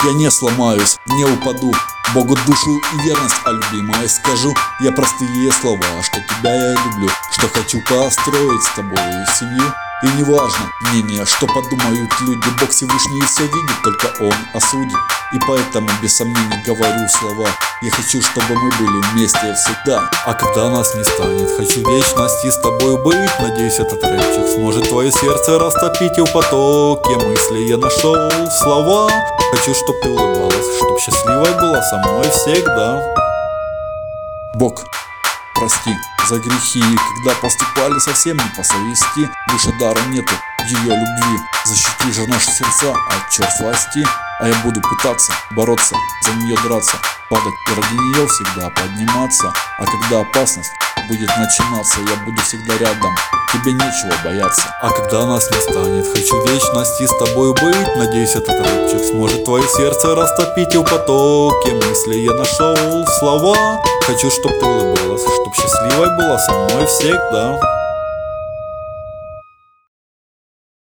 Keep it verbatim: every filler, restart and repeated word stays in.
я не сломаюсь, не упаду. Богу душу и верность, а любимой скажу я простые слова, что тебя я люблю, что хочу построить с тобой семью. И не важно мнение, что подумают люди, Бог Всевышний все видит, только Он осудит. И поэтому без сомнений говорю слова: я хочу, чтобы мы были вместе всегда. А когда нас не станет, хочу в вечности с тобой быть. Надеюсь, этот рэпчик сможет твое сердце растопить. И в потоке мысли я нашел слова. Хочу, чтоб ты улыбалась, чтоб счастливой была со мной всегда. Бог, прости за грехи, когда поступали совсем не по совести. Выше дара нету ее любви. Защити же наши сердца от черствости. А я буду пытаться бороться, за нее драться, падать и ради нее всегда подниматься. А когда опасность будет начинаться, я буду всегда рядом, тебе нечего бояться. А когда нас не станет, хочу в вечности с тобой быть. Надеюсь, этот рэпчик сможет твое сердце растопить. И в потоке мысли я нашел слова. Хочу, чтоб ты улыбалась, чтоб счастливой была со мной всегда.